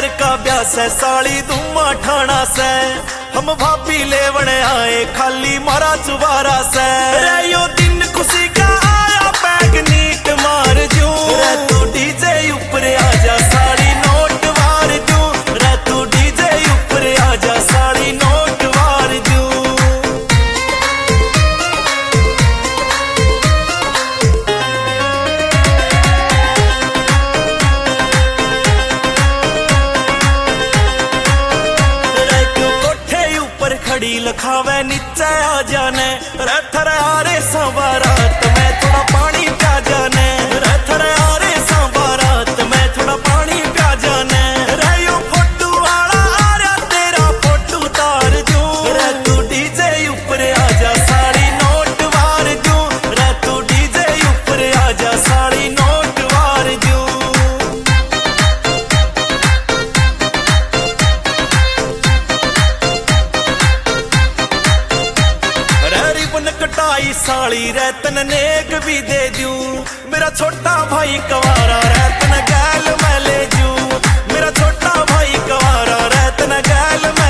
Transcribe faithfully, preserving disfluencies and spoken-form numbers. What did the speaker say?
प्यार का ब्याह से साली धुमा ठाना से हम भाभी लेवन आए खाली मारा चुबारा से रे यो दिन खुशी का आया बैग नीट मार जू रे तू डीजे ऊपर आजा साली नोट वार जू रे तू डीजे ऊपर आजा साली नोट वार जू खड़ी लखावे नीचे आ जाने रे थरे आरे सवारात में थोड़ा पानी प्या जाने रे थरे आरे सवारात में थोड़ा पानी प्या जाने रे यो फोटो वाला आरा तेरा फोटो तार दूं रे तू डीजे ऊपर आजा साड़ी नोट वार दूं रे तू डीजे ऊपर आजा साड़ी नोट वार दूं कटाई साली रतन नेक भी दे दूं मेरा छोटा भाई कवारा रतन गैल मैं ले जूं मेरा छोटा भाई कवारा रतन गैल